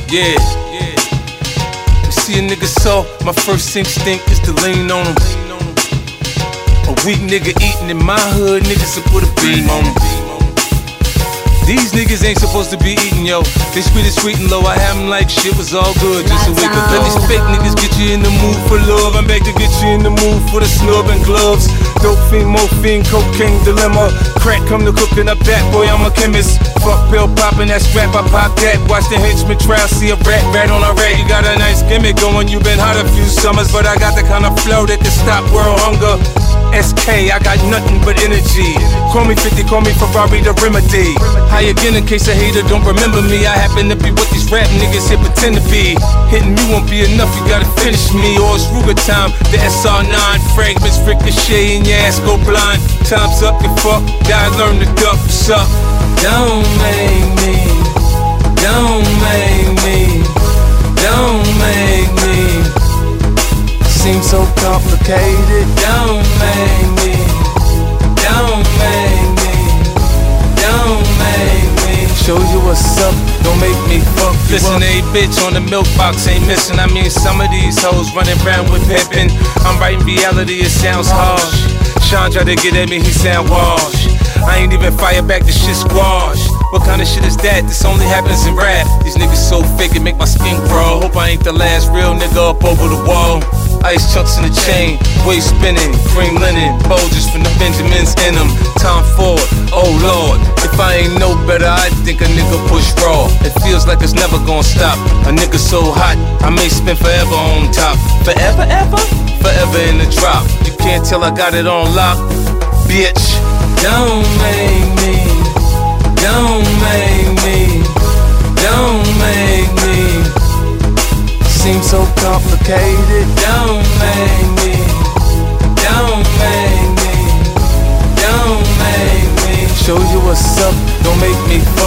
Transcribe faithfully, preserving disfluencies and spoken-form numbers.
Yeah, yeah. You see a nigga soft, my first instinct is to lean on him. A weak nigga eating in my hood, niggas to put a beam on him. These niggas ain't supposed to be eating, yo. They sweet and sweet and low, I have them like shit was all good. Just a wake up, let these fake niggas get you in the mood for love. I'm back to get you in the mood for the snub and gloves. Dope fiend, morphine, cocaine dilemma. Crack come to cooking up that, boy, I'm a chemist. Fuck pill popping, that strap, I pop that. Watch the henchman trial, see a rat, rat on a rat. You got a nice gimmick going, you been hot a few summers. But I got the kind of flow that can stop world hunger. S K, I got nothing but energy. Call me fifty, call me Ferrari, the remedy. High again in case a hater don't remember me. I happen to be what these rap niggas here pretend to be. Hitting me won't be enough, you gotta finish me. Or it's Ruger time, the S R nine fragments ricochet and your ass go blind. Time's up, you fuck, gotta learn to duck, what's up? Don't make me, don't make me, don't make me seem so complicated. Don't make me, don't make me, don't make me show you what's up, don't make me fuck you. Listen, a bitch on the milk box ain't missing. I mean, some of these hoes running around with pimpin'. I'm writing reality, it sounds harsh. Sean tried to get at me, he sound wash. I ain't even fire back, this shit squash. What kind of shit is that? This only happens in rap. These niggas so fake it make my skin crawl. Hope I ain't the last real nigga up over the wall. Ice chunks in the chain, waist spinning, cream linen, bulges from the Benjamins in them. Tom Ford, oh lord, if I ain't no better, I think a nigga push raw. It feels like it's never gonna stop. A nigga so hot, I may spend forever on top. Forever, ever? Forever in the drop. You can't tell I got it on lock, bitch. Don't make me, don't make me, don't make me seem so complicated. Don't make me, don't make me, don't make me show you what's up, don't make me fuck